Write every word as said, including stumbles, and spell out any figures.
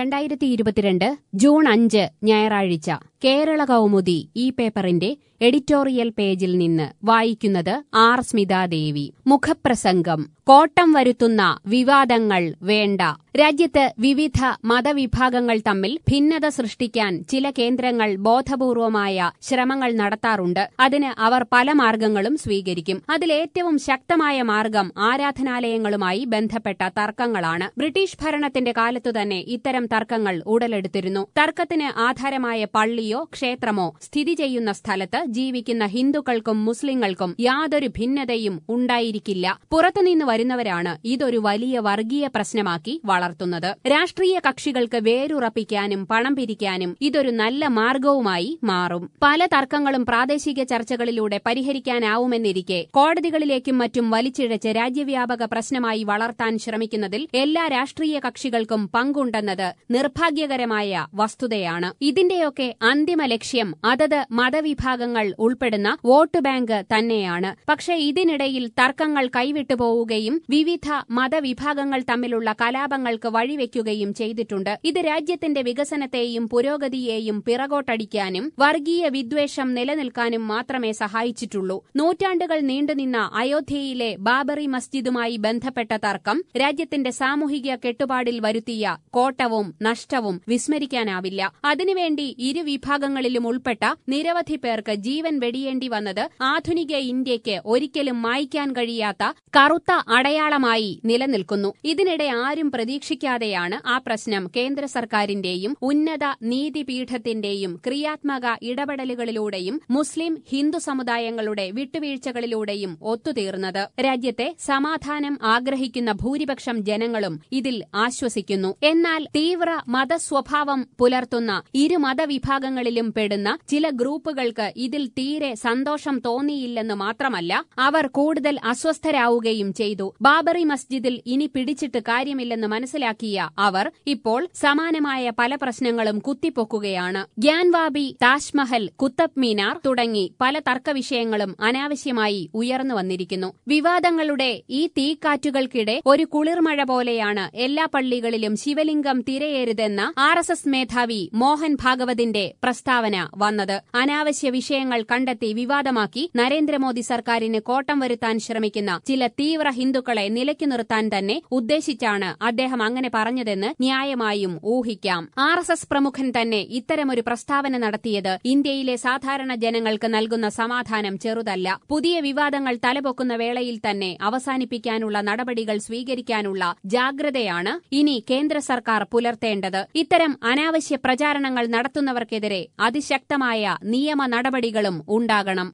രണ്ടായിരത്തി ഇരുപത്തിരണ്ട് ജൂൺ അഞ്ച് ഞായറാഴ്ച കേരള കൗമുദി ഈ പേപ്പറിന്റെ എഡിറ്റോറിയൽ പേജിൽ നിന്ന് വായിക്കുന്നത് ആർ സ്മിതാദേവി. മുഖപ്രസംഗം. കോട്ടം വരുത്തുന്ന വിവാദങ്ങൾ വേണ്ട. രാജ്യത്ത് വിവിധ മതവിഭാഗങ്ങൾ തമ്മിൽ ഭിന്നത സൃഷ്ടിക്കാൻ ചില കേന്ദ്രങ്ങൾ ബോധപൂർവമായ ശ്രമങ്ങൾ നടത്താറുണ്ട്. അതിന് അവർ പല മാർഗങ്ങളും സ്വീകരിക്കും. അതിലേറ്റവും ശക്തമായ മാർഗം ആരാധനാലയങ്ങളുമായി ബന്ധപ്പെട്ട തർക്കങ്ങളാണ്. ബ്രിട്ടീഷ് ഭരണത്തിന്റെ കാലത്തുതന്നെ ഇത്തരം തർക്കങ്ങൾ ഉടലെടുത്തിരുന്നു. തർക്കത്തിന് ആധാരമായ പള്ളിയോ ക്ഷേത്രമോ സ്ഥിതി ചെയ്യുന്ന സ്ഥലത്ത് ജീവിക്കുന്ന ഹിന്ദുക്കൾക്കും മുസ്ലിങ്ങൾക്കും യാതൊരു ഭിന്നതയും ഉണ്ടായിരിക്കില്ല. പുറത്തുനിന്ന് വരുന്നവരാണ് ഇതൊരു വലിയ വർഗീയ പ്രശ്നമാക്കി വളർത്തുന്നത്. രാഷ്ട്രീയ കക്ഷികൾക്ക് വേരുറപ്പിക്കാനും പണം പിരിക്കാനും ഇതൊരു നല്ല മാർഗവുമായി മാറും. പല തർക്കങ്ങളും പ്രാദേശിക ചർച്ചകളിലൂടെ പരിഹരിക്കാനാവുമെന്നിരിക്കെ കോടതികളിലേക്കും മറ്റും വലിച്ചിഴച്ച് രാജ്യവ്യാപക പ്രശ്നമായി വളർത്താൻ ശ്രമിക്കുന്നതിൽ എല്ലാ രാഷ്ട്രീയ കക്ഷികൾക്കും പങ്കുണ്ടെന്നത് നിർഭാഗ്യകരമായ വസ്തുതയാണ്. ഇതിന്റെയൊക്കെ അന്തിമ ലക്ഷ്യം അതത് മതവിഭാഗങ്ങൾ ഉൾപ്പെടുന്ന വോട്ട് ബാങ്ക് തന്നെയാണ്. പക്ഷേ ഇതിനിടയിൽ തർക്കങ്ങൾ കൈവിട്ടുപോവുകയും വിവിധ മതവിഭാഗങ്ങൾ തമ്മിലുള്ള കലാപങ്ങൾക്ക് വഴിവെക്കുകയും ചെയ്തിട്ടുണ്ട്. ഇത് രാജ്യത്തിന്റെ വികസനത്തെയും പുരോഗതിയെയും പിറകോട്ടടിക്കാനും വർഗീയ വിദ്വേഷം നിലനിൽക്കാനും മാത്രമേ സഹായിച്ചിട്ടുള്ളൂ. നൂറ്റാണ്ടുകൾ നീണ്ടുനിന്ന അയോധ്യയിലെ ബാബറി മസ്ജിദുമായി ബന്ധപ്പെട്ട തർക്കം രാജ്യത്തിന്റെ സാമൂഹിക കെട്ടുപാടിൽ വരുത്തിയ കോട്ടവും നഷ്ടവും വിസ്മരിക്കാനാവില്ല. അതിനുവേണ്ടി ഇരു വിഭാഗങ്ങളിലും ഉൾപ്പെട്ട നിരവധി പേർക്ക് ജീവൻ വെടിയേണ്ടി വന്നത് ആധുനിക ഇന്ത്യയ്ക്ക് ഒരിക്കലും മായ്ക്കാൻ കഴിയാത്ത കറുത്ത അടയാളമായി നിലനിൽക്കുന്നു. ഇതിനിടെ ആരും പ്രതീക്ഷിക്കാതെയാണ് ആ പ്രശ്നം കേന്ദ്ര സർക്കാരിന്റെയും ഉന്നത നീതിപീഠത്തിന്റെയും ക്രിയാത്മക ഇടപെടലുകളിലൂടെയും മുസ്ലിം ഹിന്ദു സമുദായങ്ങളുടെ വിട്ടുവീഴ്ചകളിലൂടെയും ഒത്തുതീർന്നത്. രാജ്യത്തെ സമാധാനം ആഗ്രഹിക്കുന്ന ഭൂരിപക്ഷം ജനങ്ങളും ഇതിൽ ആശ്വസിക്കുന്നു. എന്നാൽ തീവ്ര മതസ്വഭാവം പുലർത്തുന്ന ഇരു മതവിഭാഗങ്ങളിലും പെടുന്ന ചില ഗ്രൂപ്പുകൾക്ക് ഇതിൽ തീരെ സന്തോഷം തോന്നിയില്ലെന്ന് മാത്രമല്ല, അവർ കൂടുതൽ അസ്വസ്ഥരാവുകയും ചെയ്തു. ബാബറി മസ്ജിദിൽ ഇനി പിടിച്ചിട്ട് കാര്യമില്ലെന്ന് മനസ്സിലാക്കിയ അവർ ഇപ്പോൾ സമാനമായ പല പ്രശ്നങ്ങളും കുത്തിപ്പൊക്കുകയാണ്. ഗ്യാൻവാബി, താജ്മഹൽ, കുത്തബ് മീനാർ തുടങ്ങി പല തർക്കവിഷയങ്ങളും അനാവശ്യമായി ഉയർന്നു വന്നിരിക്കുന്നു. വിവാദങ്ങളുടെ ഈ തീക്കാറ്റുകൾക്കിടെ ഒരു കുളിർമഴ പോലെയാണ് എല്ലാ പള്ളികളിലും ശിവലിംഗം തിരയരുതെന്ന ആർ എസ് എസ് മേധാവി മോഹൻ ഭാഗവതിന്റെ പ്രസ്താവന വന്നത്. അനാവശ്യ വിഷയങ്ങൾ കണ്ടെത്തി വിവാദമാക്കി നരേന്ദ്രമോദി സർക്കാരിന് കോട്ടം വരുത്താൻ ശ്രമിക്കുന്ന ചില തീവ്ര ഹിന്ദുക്കളെ നിലയ്ക്കു നിർത്താൻ തന്നെ ഉദ്ദേശിച്ചാണ് അദ്ദേഹം അങ്ങനെ പറഞ്ഞതെന്ന് ന്യായമായും ഊഹിക്കാം. ആർ എസ് എസ് പ്രമുഖൻ തന്നെ ഇത്തരമൊരു പ്രസ്താവന നടത്തിയത് ഇന്ത്യയിലെ സാധാരണ ജനങ്ങൾക്ക് നൽകുന്ന സമാധാനം ചെറുതല്ല. പുതിയ വിവാദങ്ങൾ തലപൊക്കുന്ന വേളയിൽ തന്നെ അവസാനിപ്പിക്കാനുള്ള നടപടികൾ സ്വീകരിക്കാനുള്ള ജാഗ്രതയാണ് ഇനി കേന്ദ്ര സർക്കാർ പുലർത്തേണ്ടത്. ഇത്തരം അനാവശ്യ പ്രചാരണങ്ങൾ നടത്തുന്നവർക്കെതിരെ അതിശക്തമായ നിയമ നടപടികളും ഉണ്ടാകണം.